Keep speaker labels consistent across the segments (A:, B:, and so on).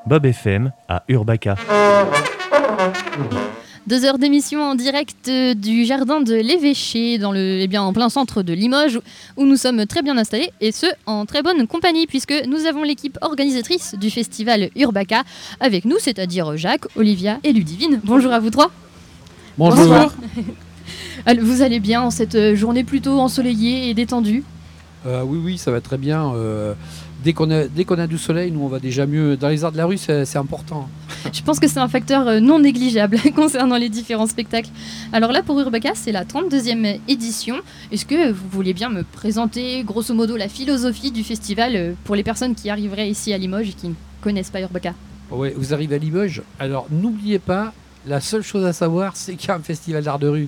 A: Bob FM à Urbaca.
B: 2 heures d'émission en direct du jardin de l'Évêché, en plein centre de Limoges, où nous sommes très bien installés, et ce, en très bonne compagnie, puisque nous avons l'équipe organisatrice du festival Urbaca avec nous, c'est-à-dire Jacques, Olivia et Ludivine. Bonjour à vous trois.
C: Bonjour.
B: Vous allez bien en cette journée plutôt ensoleillée et détendue?
C: Oui, ça va très bien. Dès qu'on a du soleil, nous on va déjà mieux. Dans les arts de la rue, c'est important.
B: Je pense que c'est un facteur non négligeable concernant les différents spectacles. Alors là, pour Urbaca, c'est la 32e édition. Est-ce que vous voulez bien me présenter, grosso modo, la philosophie du festival pour les personnes qui arriveraient ici à Limoges et qui ne connaissent pas Urbaca?
C: Ouais, vous arrivez à Limoges. Alors n'oubliez pas, la seule chose à savoir, c'est qu'il y a un festival d'art de rue.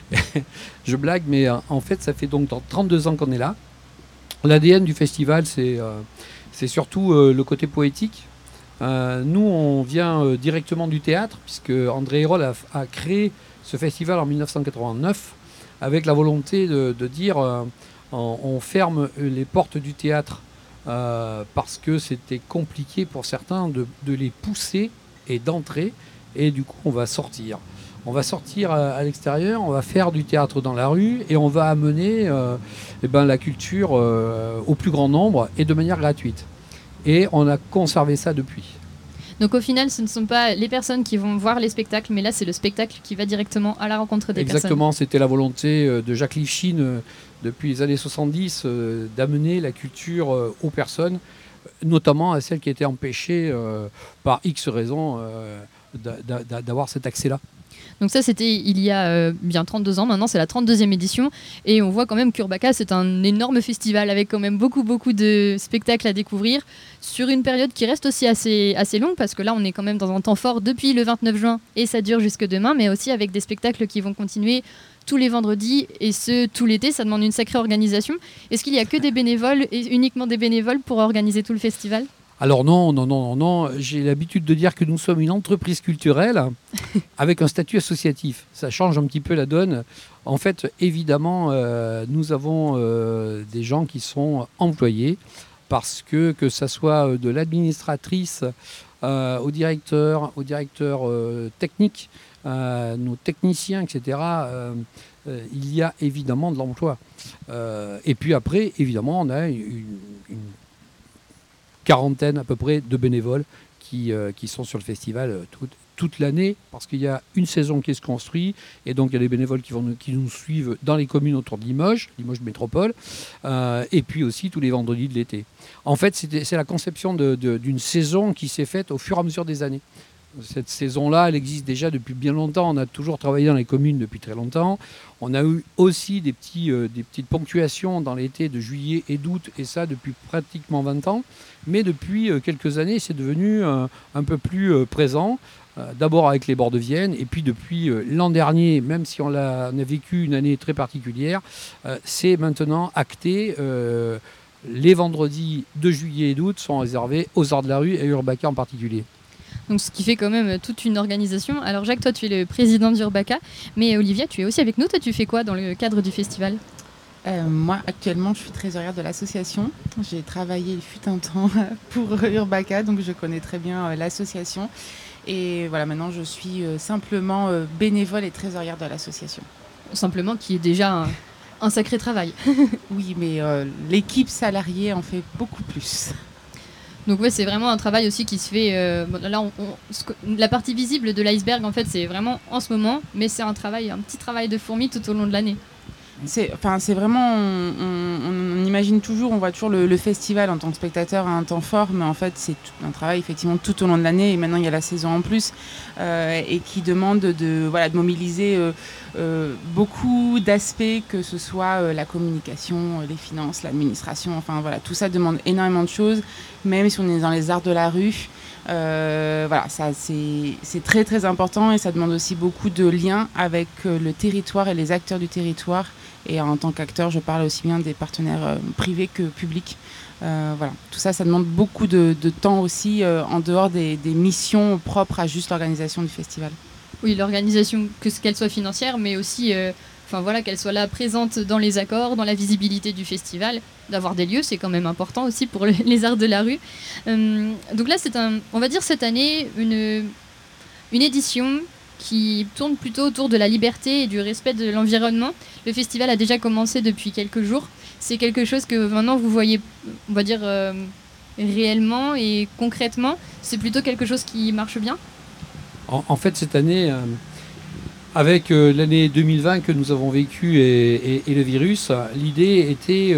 C: Je blague, mais en fait, ça fait donc 32 ans qu'on est là. L'ADN du festival, c'est surtout le côté poétique. Nous, on vient directement du théâtre, puisque André Hérol a créé ce festival en 1989 avec la volonté de dire on ferme les portes du théâtre parce que c'était compliqué pour certains de les pousser et d'entrer, et du coup, on va sortir. On va sortir à l'extérieur, on va faire du théâtre dans la rue et on va amener la culture au plus grand nombre et de manière gratuite. Et on a conservé ça depuis.
B: Donc au final, ce ne sont pas les personnes qui vont voir les spectacles, mais là c'est le spectacle qui va directement à la rencontre des personnes.
C: Exactement, c'était la volonté de Jacques Lifshitz depuis les années 70 d'amener la culture aux personnes, notamment à celles qui étaient empêchées par X raisons d'avoir cet accès-là.
B: Donc ça, c'était il y a bien 32 ans. Maintenant, c'est la 32e édition. Et on voit quand même qu'Urbaca, c'est un énorme festival avec quand même beaucoup de spectacles à découvrir sur une période qui reste aussi assez longue, parce que là, on est quand même dans un temps fort depuis le 29 juin et ça dure jusque demain, mais aussi avec des spectacles qui vont continuer tous les vendredis et ce, tout l'été. Ça demande une sacrée organisation. Est-ce qu'il n'y a que des bénévoles et uniquement des bénévoles pour organiser tout le festival ?
C: Alors non, j'ai l'habitude de dire que nous sommes une entreprise culturelle avec un statut associatif. Ça change un petit peu la donne. En fait, évidemment, nous avons des gens qui sont employés parce que ça soit de l'administratrice au directeur technique, nos techniciens, etc., il y a évidemment de l'emploi. Et puis après, évidemment, on a une quarantaine à peu près de bénévoles qui sont sur le festival toute l'année, parce qu'il y a une saison qui se construit, et donc il y a des bénévoles qui nous suivent dans les communes autour de Limoges Métropole, et puis aussi tous les vendredis de l'été. En fait, c'est la conception d'une saison qui s'est faite au fur et à mesure des années. Cette saison-là, elle existe déjà depuis bien longtemps. On a toujours travaillé dans les communes depuis très longtemps. On a eu aussi des petites ponctuations dans l'été de juillet et d'août, et ça depuis pratiquement 20 ans. Mais depuis quelques années, c'est devenu un peu plus présent. D'abord avec les Bords de Vienne, et puis depuis l'an dernier, même si on a vécu une année très particulière, c'est maintenant acté. Les vendredis de juillet et d'août sont réservés aux arts de la rue et Urbaca en particulier.
B: Donc, ce qui fait quand même toute une organisation. Alors Jacques, toi tu es le président d'Urbaca, mais Olivia, tu es aussi avec nous. Toi tu fais quoi dans le cadre du festival ?
D: Moi actuellement je suis trésorière de l'association. J'ai travaillé il fut un temps pour Urbaca, donc je connais très bien l'association. Et voilà, maintenant je suis simplement bénévole et trésorière de l'association.
B: Simplement, qui est déjà un sacré travail.
D: Oui, mais l'équipe salariée en fait beaucoup plus.
B: Donc ouais, c'est vraiment un travail aussi qui se fait. Là, la partie visible de l'iceberg, en fait, c'est vraiment en ce moment, mais c'est un petit travail de fourmi tout au long de l'année.
D: C'est vraiment, on imagine toujours, on voit toujours le festival en tant que spectateur à un temps fort, mais en fait c'est un travail effectivement tout au long de l'année, et maintenant il y a la saison en plus et qui demande de mobiliser beaucoup d'aspects, que ce soit la communication, les finances, l'administration, enfin voilà, tout ça demande énormément de choses, même si on est dans les arts de la rue. Ça c'est très très important, et ça demande aussi beaucoup de liens avec le territoire et les acteurs du territoire. Et en tant qu'acteur, je parle aussi bien des partenaires privés que publics. Tout ça demande beaucoup de temps aussi en dehors des missions propres à juste l'organisation du festival.
B: Oui, l'organisation, qu'elle soit financière, mais aussi enfin voilà, qu'elle soit là présente dans les accords, dans la visibilité du festival, d'avoir des lieux, c'est quand même important aussi pour les arts de la rue. Donc là, on va dire cette année, une édition qui tourne plutôt autour de la liberté et du respect de l'environnement. Le festival a déjà commencé depuis quelques jours. C'est quelque chose que maintenant vous voyez, on va dire, réellement et concrètement. C'est plutôt quelque chose qui marche bien.
C: En fait, cette année, avec l'année 2020 que nous avons vécue et le virus, l'idée était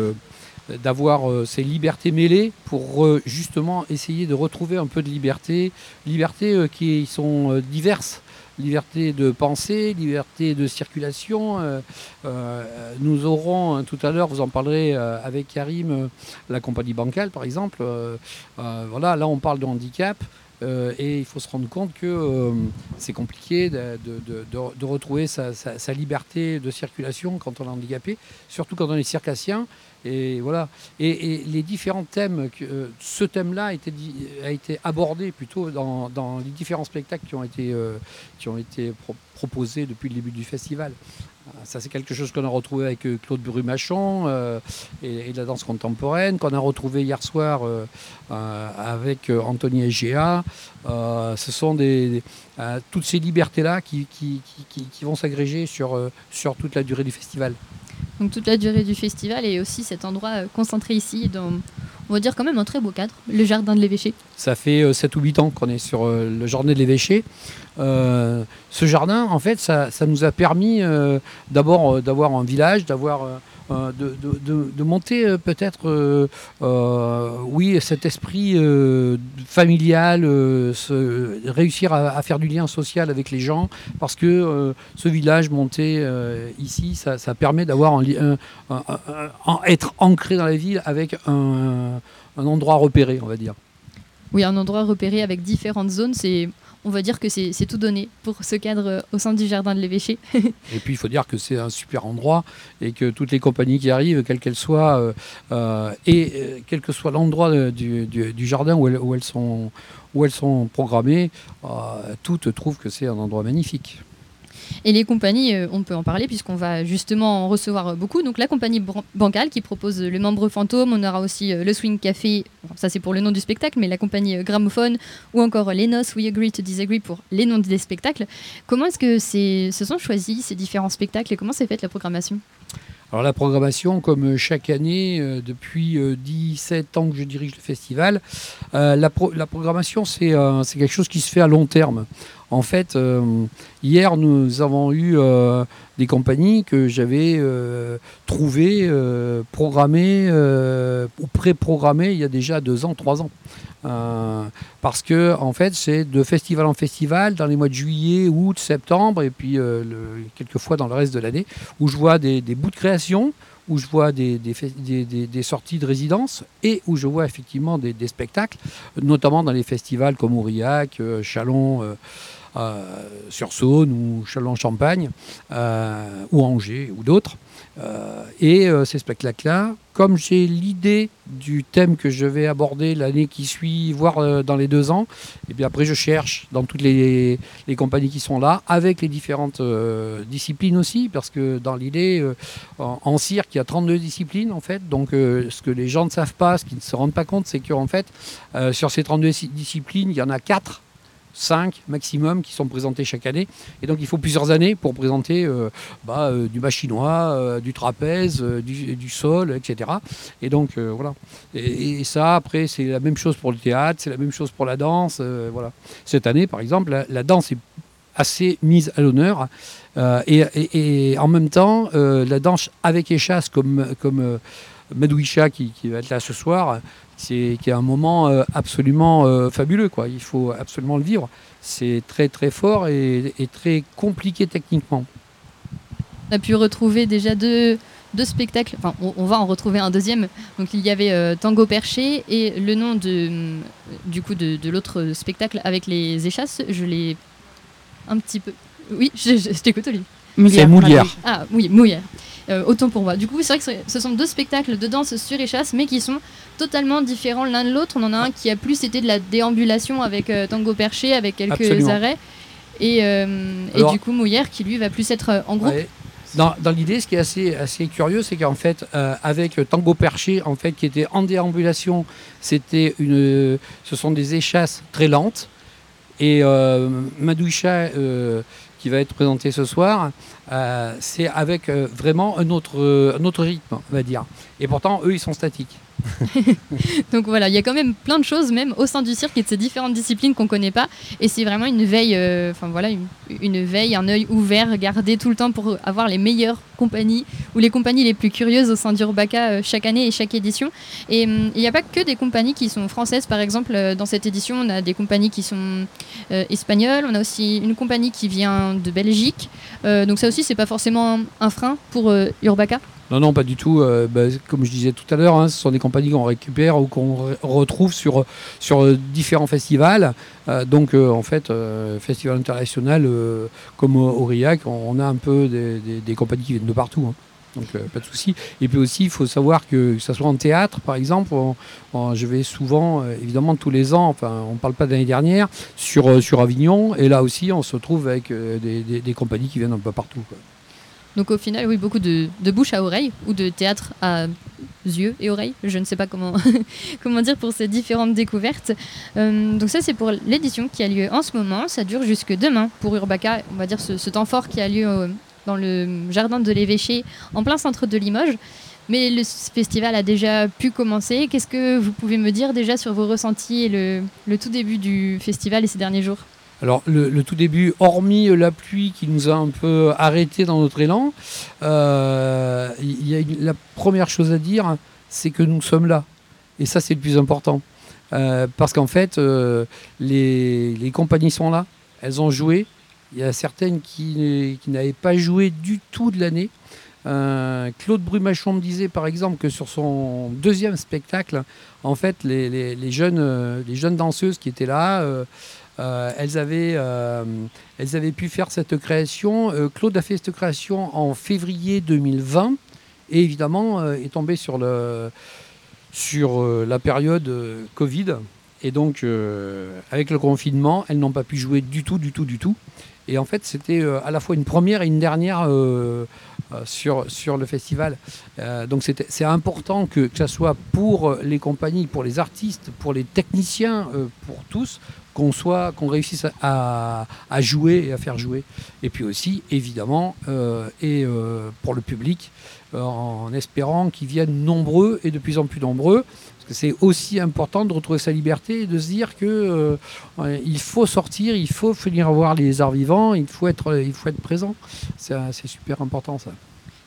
C: d'avoir ces libertés mêlées pour justement essayer de retrouver un peu de liberté qui sont diverses. Liberté de pensée, liberté de circulation. Nous aurons tout à l'heure, vous en parlerez avec Karim, la compagnie bancale par exemple. Voilà, là on parle de handicap. Et il faut se rendre compte que c'est compliqué de retrouver sa liberté de circulation quand on est handicapé, surtout quand on est circassien. Et voilà. Et les différents thèmes, ce thème-là a été abordé plutôt dans les différents spectacles qui ont été proposés depuis le début du festival. Ça, c'est quelque chose qu'on a retrouvé avec Claude Brumachon et la danse contemporaine, qu'on a retrouvé hier soir avec Anthony Egea. Ce sont toutes ces libertés-là qui vont s'agréger sur toute la durée du festival.
B: Donc toute la durée du festival et aussi cet endroit concentré ici dans, on va dire quand même un très beau cadre, le jardin de l'évêché.
C: Ça fait 7 ou 8 ans qu'on est sur le jardin de l'évêché. Ce jardin, en fait, ça nous a permis d'abord d'avoir un village, de monter peut-être, oui, cet esprit familial, réussir à faire du lien social avec les gens, parce que ce village monté ici, ça permet d'avoir être ancré dans la ville avec un endroit repéré, on va dire.
B: Oui, un endroit repéré avec différentes zones, on va dire que c'est tout donné pour ce cadre au sein du jardin de l'évêché.
C: Et puis il faut dire que c'est un super endroit et que toutes les compagnies qui arrivent, quelles qu'elles soient, quel que soit l'endroit du jardin où elles sont programmées, toutes trouvent que c'est un endroit magnifique.
B: Et les compagnies, on peut en parler puisqu'on va justement en recevoir beaucoup. Donc la compagnie bancale qui propose le Membre Fantôme, on aura aussi le Swing Café, ça c'est pour le nom du spectacle, mais la compagnie Gramophone ou encore les Noces, We Agree to Disagree pour les noms des spectacles. Comment est-ce que se sont choisis ces différents spectacles et comment s'est faite la programmation ?
C: Alors la programmation, comme chaque année, depuis 17 ans que je dirige le festival, la programmation c'est quelque chose qui se fait à long terme. En fait, hier nous avons eu des compagnies que j'avais trouvées, programmées ou pré-programmées il y a déjà 2 ans, 3 ans. Parce que en fait c'est de festival en festival dans les mois de juillet, août, septembre et puis quelquefois dans le reste de l'année où je vois des bouts de création, où je vois des sorties de résidence et où je vois effectivement des spectacles, notamment dans les festivals comme Aurillac, Châlons sur Saône ou Châlons-Champagne ou Angers ou d'autres. Ces spectacles-là, comme j'ai l'idée du thème que je vais aborder l'année qui suit, voire dans les 2 ans, et bien après je cherche dans toutes les compagnies qui sont là, avec les différentes disciplines aussi, parce que dans l'idée, en cirque, il y a 32 disciplines en fait, donc ce que les gens ne savent pas, ce qu'ils ne se rendent pas compte, c'est qu'en fait, sur ces 32 disciplines, il y en a 5 maximum qui sont présentés chaque année. Et donc il faut plusieurs années pour présenter du bas chinois, du trapèze, du sol, etc. Et donc voilà. Et ça, après, c'est la même chose pour le théâtre, c'est la même chose pour la danse. Voilà. Cette année, par exemple, la danse est assez mise à l'honneur. Et en même temps, la danse avec échasse, comme Madouicha qui va être là ce soir, qui est un moment absolument fabuleux, quoi. Il faut absolument le vivre. C'est très très fort et très compliqué techniquement.
B: On a pu retrouver déjà deux spectacles, enfin on va en retrouver un deuxième. Donc il y avait Tango Perché et le nom de l'autre spectacle avec les échasses, je l'ai un petit peu... Oui, je t'écoute Olivier.
C: C'est Moulière.
B: Ah oui, Moulière. Autant pour moi. Du coup, c'est vrai que ce sont 2 spectacles de danse sur échasse, mais qui sont totalement différents l'un de l'autre. On en a un qui a plus été de la déambulation avec Tango Perché, avec quelques
C: Absolument.
B: arrêts. Et du coup, Moulière qui lui va plus être en groupe.
C: Ouais. Dans l'idée, ce qui est assez curieux, c'est qu'en fait, avec Tango Perché, en fait, qui était en déambulation, ce sont des échasses très lentes. Et Madoucha, qui va être présenté ce soir, c'est avec vraiment un autre rythme, on va dire. Et pourtant, eux, ils sont statiques.
B: Donc voilà, il y a quand même plein de choses, même au sein du cirque et de ces différentes disciplines qu'on ne connaît pas. Et c'est vraiment une veille, une veille, un œil ouvert, gardé tout le temps pour avoir les meilleures compagnies ou les compagnies les plus curieuses au sein d'Urbaka chaque année et chaque édition. Et il n'y a pas que des compagnies qui sont françaises, par exemple, dans cette édition, on a des compagnies qui sont espagnoles, on a aussi une compagnie qui vient de Belgique. Donc ça aussi, c'est pas forcément un frein pour Urbaka.
C: Non, pas du tout. Comme je disais tout à l'heure, ce sont des compagnies qu'on récupère ou qu'on retrouve sur différents festivals. En fait, festival international comme Aurillac, on a un peu des compagnies qui viennent de partout. Donc pas de souci. Et puis aussi, il faut savoir que ce soit en théâtre, par exemple, je vais souvent, évidemment tous les ans, enfin on ne parle pas de l'année dernière, sur Avignon. Et là aussi, on se retrouve avec des compagnies qui viennent un peu partout, quoi.
B: Donc au final, oui, beaucoup de bouche à oreille ou de théâtre à yeux et oreilles. Je ne sais pas comment, comment dire pour ces différentes découvertes. Donc ça, c'est pour l'édition qui a lieu en ce moment. Ça dure jusque demain pour Urbaka. On va dire ce temps fort qui a lieu dans le jardin de l'évêché en plein centre de Limoges. Mais le festival a déjà pu commencer. Qu'est-ce que vous pouvez me dire déjà sur vos ressentis et le tout début du festival et ces derniers jours ?
C: Alors le tout début, hormis la pluie qui nous a un peu arrêtés dans notre élan, la première chose à dire, c'est que nous sommes là. Et ça, c'est le plus important. Parce qu'en fait, les compagnies sont là, elles ont joué. Il y a certaines qui n'avaient pas joué du tout de l'année. Claude Brumachon me disait par exemple que sur son deuxième spectacle, en fait, les jeunes danseuses qui étaient là, elles avaient pu faire cette création. Claude a fait cette création en février 2020 et évidemment est tombé sur la période Covid. Et donc, avec le confinement, elles n'ont pas pu jouer du tout. Et en fait, c'était à la fois une première et une dernière sur le festival. Donc c'est important que ça soit pour les compagnies, pour les artistes, pour les techniciens, pour tous, qu'on réussisse à jouer et à faire jouer. Et puis aussi, évidemment, pour le public, en espérant qu'ils viennent nombreux et de plus en plus nombreux. Parce que c'est aussi important de retrouver sa liberté et de se dire que il faut sortir, il faut venir voir les arts vivants, il faut être présent. C'est super important, ça.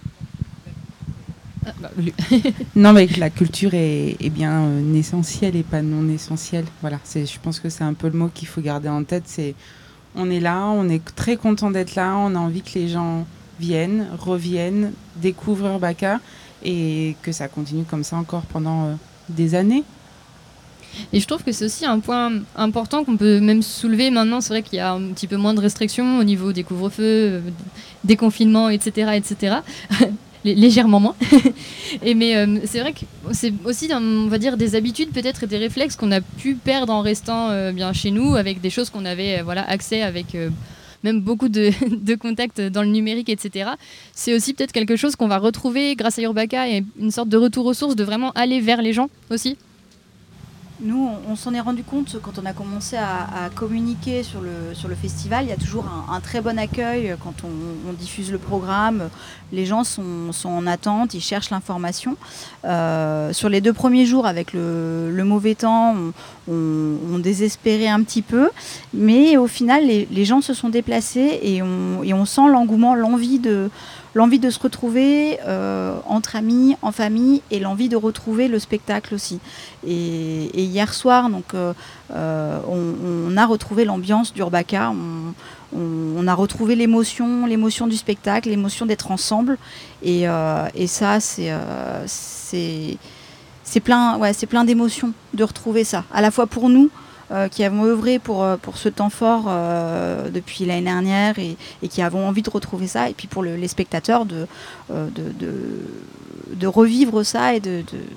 D: Non, mais que la culture est bien essentielle et pas non essentielle. Voilà, je pense que c'est un peu le mot qu'il faut garder en tête. On est là, on est très content d'être là, on a envie que les gens viennent, reviennent, découvrent Urbaka et que ça continue comme ça encore pendant des années.
B: Et je trouve que c'est aussi un point important qu'on peut même soulever maintenant. C'est vrai qu'il y a un petit peu moins de restrictions au niveau des couvre-feux, des confinements, etc. Légèrement moins. Mais c'est vrai que c'est aussi, on va dire, des habitudes peut-être et des réflexes qu'on a pu perdre en restant bien chez nous, avec des choses qu'on avait accès avec même beaucoup de contacts dans le numérique, etc. C'est aussi peut-être quelque chose qu'on va retrouver grâce à Urbaka et une sorte de retour aux sources, de vraiment aller vers les gens aussi.
E: Nous, on s'en est rendu compte quand on a commencé à communiquer sur le festival. Il y a toujours un très bon accueil quand on diffuse le programme. Les gens sont en attente, ils cherchent l'information. Sur les 2 premiers jours, avec le mauvais temps, on désespérait un petit peu. Mais au final, les gens se sont déplacés et on sent l'engouement, l'envie de se retrouver entre amis, en famille, et l'envie de retrouver le spectacle aussi. Et hier soir, donc, on a retrouvé l'ambiance d'Urbaka, on a retrouvé l'émotion du spectacle, l'émotion d'être ensemble. Et ça, c'est plein d'émotions de retrouver ça. À la fois pour nous, qui avons œuvré pour ce temps fort depuis l'année dernière et qui avons envie de retrouver ça, et puis pour les spectateurs de revivre ça et de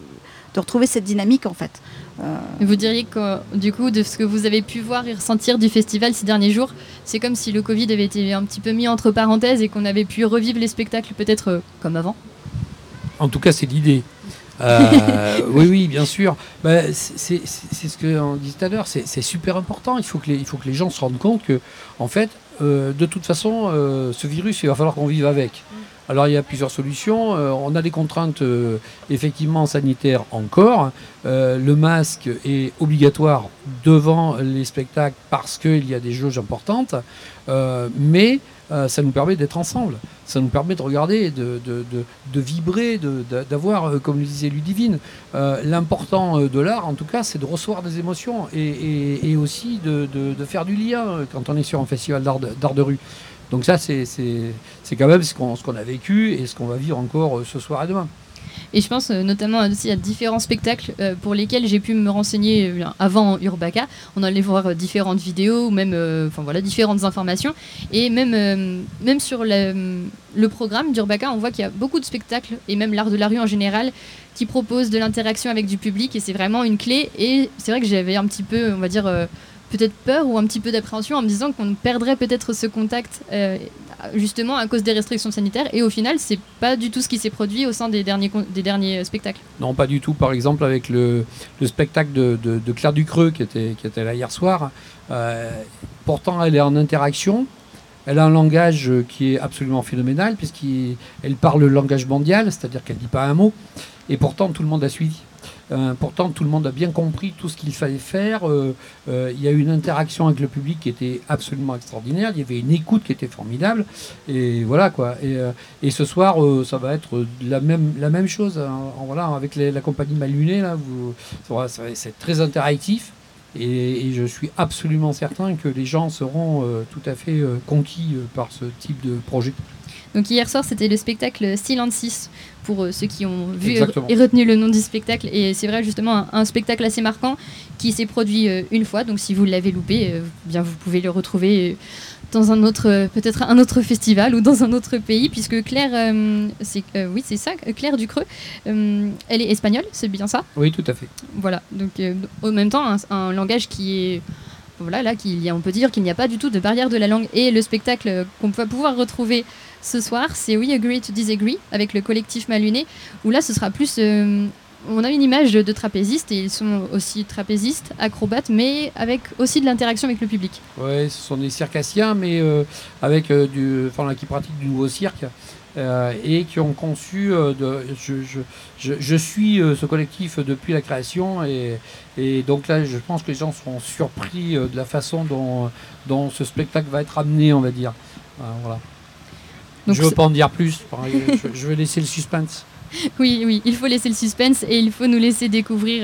E: retrouver cette dynamique en fait.
B: Vous diriez que du coup, de ce que vous avez pu voir et ressentir du festival ces derniers jours, c'est comme si le Covid avait été un petit peu mis entre parenthèses et qu'on avait pu revivre les spectacles peut-être comme avant.
C: En tout cas, c'est l'idée. Oui, bien sûr. C'est ce qu'on dit tout à l'heure. C'est super important. Il faut que les gens se rendent compte que, en fait, de toute façon, ce virus, il va falloir qu'on vive avec. Alors, il y a plusieurs solutions. On a des contraintes, effectivement, sanitaires encore. Le masque est obligatoire devant les spectacles parce qu'il y a des jauges importantes. Mais ça nous permet d'être ensemble. Ça nous permet de regarder, de vibrer, d'avoir, comme le disait Ludivine, l'important de l'art, en tout cas, c'est de recevoir des émotions et aussi de faire du lien quand on est sur un festival d'art de rue. Donc ça, c'est quand même ce qu'on a vécu et ce qu'on va vivre encore ce soir et demain.
B: Et je pense notamment aussi à différents spectacles pour lesquels j'ai pu me renseigner avant Urbaka. On allait voir différentes vidéos ou même différentes informations. Et même sur le programme d'Urbaka, on voit qu'il y a beaucoup de spectacles, et même l'art de la rue en général, qui proposent de l'interaction avec du public. Et c'est vraiment une clé. Et c'est vrai que j'avais un petit peu, on va dire, peut-être peur ou un petit peu d'appréhension en me disant qu'on perdrait peut-être ce contact justement à cause des restrictions sanitaires, et au final c'est pas du tout ce qui s'est produit au sein des derniers spectacles.
C: Non, pas du tout. Par exemple avec le spectacle de Claire Ducreux qui était là hier soir, pourtant elle est en interaction, elle a un langage qui est absolument phénoménal puisqu'elle parle le langage mondial, c'est-à-dire qu'elle dit pas un mot, et pourtant tout le monde a suivi. Pourtant, tout le monde a bien compris tout ce qu'il fallait faire. Il y a eu une interaction avec le public qui était absolument extraordinaire. Il y avait une écoute qui était formidable. Et voilà quoi. Et ce soir, ça va être la même chose. Voilà, avec la compagnie Malunet, là, c'est très interactif. Et je suis absolument certain que les gens seront tout à fait conquis par ce type de projet.
B: Donc hier soir, c'était le spectacle Silencis, pour ceux qui ont vu
C: Exactement.
B: et retenu le nom du spectacle. Et c'est vrai, justement, un spectacle assez marquant qui s'est produit une fois. Donc si vous l'avez loupé, bien vous pouvez le retrouver dans peut-être un autre festival ou dans un autre pays, puisque Claire, c'est ça, Claire Ducreux, elle est espagnole, c'est bien ça ?
C: Oui, tout à fait.
B: Voilà, donc en même temps, un langage qui est... Voilà, là, on peut dire qu'il n'y a pas du tout de barrière de la langue. Et le spectacle qu'on va pouvoir retrouver ce soir, c'est We Agree to Disagree, avec le collectif Malunet, où là, ce sera plus... on a une image de trapézistes, et ils sont aussi trapézistes, acrobates, mais avec aussi de l'interaction avec le public.
C: Oui, ce sont des circassiens, mais avec qui pratiquent du nouveau cirque. Et qui ont conçu je suis ce collectif depuis la création et donc là je pense que les gens seront surpris de la façon dont ce spectacle va être amené, on va dire. Voilà. Donc je ne veux pas en dire plus, je vais laisser le suspense.
B: Oui, il faut laisser le suspense et il faut nous laisser découvrir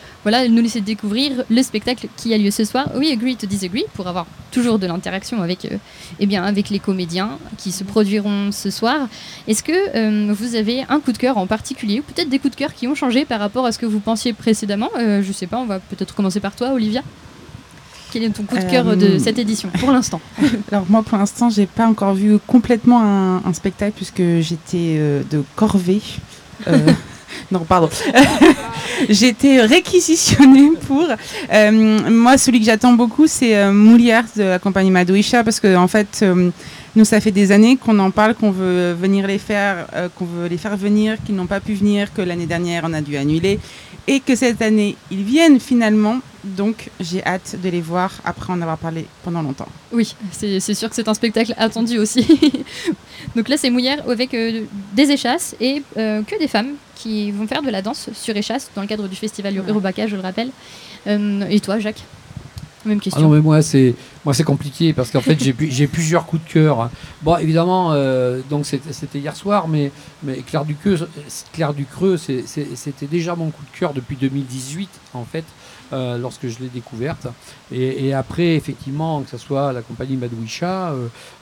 B: le spectacle qui a lieu ce soir, We Agree to Disagree, pour avoir toujours de l'interaction avec les comédiens qui se produiront ce soir. Est-ce que vous avez un coup de cœur en particulier, ou peut-être des coups de cœur qui ont changé par rapport à ce que vous pensiez précédemment ? Je ne sais pas, on va peut-être commencer par toi, Olivia. Quel est ton coup de cœur de cette édition, pour l'instant ?
D: Alors moi, pour l'instant, j'ai pas encore vu complètement un spectacle puisque j'étais de corvée. Non, pardon. J'ai été réquisitionnée pour... moi, celui que j'attends beaucoup, c'est Moulière de la compagnie Madouisha, parce que en fait, nous, ça fait des années qu'on en parle, qu'on veut venir qu'on veut les faire venir, qu'ils n'ont pas pu venir, que l'année dernière, on a dû annuler, et que cette année, ils viennent finalement. Donc, j'ai hâte de les voir après en avoir parlé pendant longtemps.
B: Oui, c'est sûr que c'est un spectacle attendu aussi. Donc là, c'est Mouillère avec des échasses et que des femmes qui vont faire de la danse sur échasse dans le cadre du festival Urbaka, je le rappelle. Et toi, Jacques ? Même question.
C: Ah non, mais moi c'est compliqué parce qu'en fait j'ai plusieurs coups de cœur. Bon, évidemment, donc c'était hier soir, mais Claire Ducreux, c'était déjà mon coup de cœur depuis 2018 en fait. Lorsque je l'ai découverte et après effectivement que ce soit la compagnie Madouisha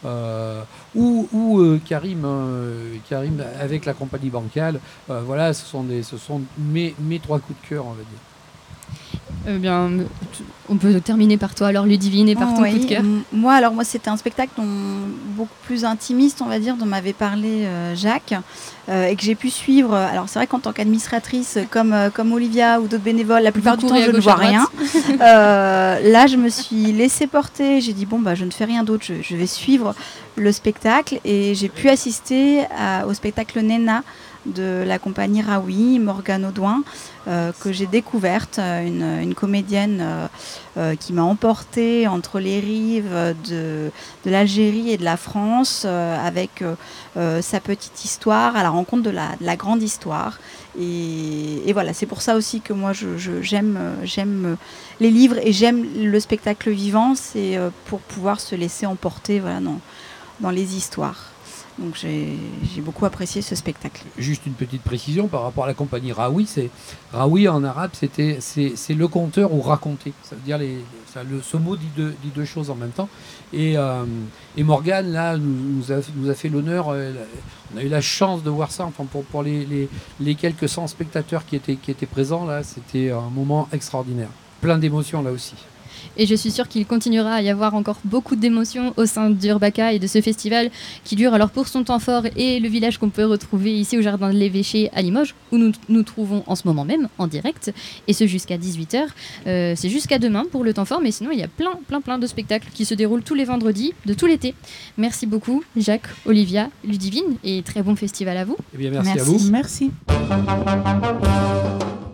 C: ou Karim avec la compagnie Bancal, voilà, ce sont mes trois coups de cœur, on va dire.
B: Eh bien, on peut terminer par toi, alors Ludivine, et par ton coup de cœur.
E: Moi, c'était un spectacle beaucoup plus intimiste, on va dire, dont m'avait parlé Jacques, et que j'ai pu suivre. Alors, c'est vrai qu'en tant qu'administratrice, comme Olivia ou d'autres bénévoles, la plupart du temps, je ne vois rien. Là, je me suis laissée porter. J'ai dit, je ne fais rien d'autre, je vais suivre le spectacle. Et j'ai pu assister au spectacle Nena de la compagnie Raoui, Morgane Audouin, que j'ai découverte, une comédienne qui m'a emportée entre les rives de l'Algérie et de la France, avec sa petite histoire à la rencontre de la grande histoire. Et voilà, c'est pour ça aussi que moi j'aime les livres et j'aime le spectacle vivant, c'est pour pouvoir se laisser emporter dans les histoires. Donc j'ai beaucoup apprécié ce spectacle.
C: Juste une petite précision par rapport à la compagnie Raoui. Raoui en arabe, c'est le conteur ou raconter. Ça veut dire ce mot dit deux choses en même temps. Et Morgane là nous a fait l'honneur. On a eu la chance de voir ça. Enfin pour les quelques 100 spectateurs qui étaient présents là, c'était un moment extraordinaire. Plein d'émotions là aussi.
B: Et je suis sûre qu'il continuera à y avoir encore beaucoup d'émotions au sein d'Urbaka et de ce festival qui dure alors pour son temps fort et le village qu'on peut retrouver ici au Jardin de l'Évêché à Limoges, où nous nous trouvons en ce moment même en direct, et ce jusqu'à 18h. C'est jusqu'à demain pour le temps fort, mais sinon il y a plein de spectacles qui se déroulent tous les vendredis de tout l'été. Merci beaucoup Jacques, Olivia, Ludivine, et très bon festival à vous.
C: Eh bien, merci à vous.
D: Merci.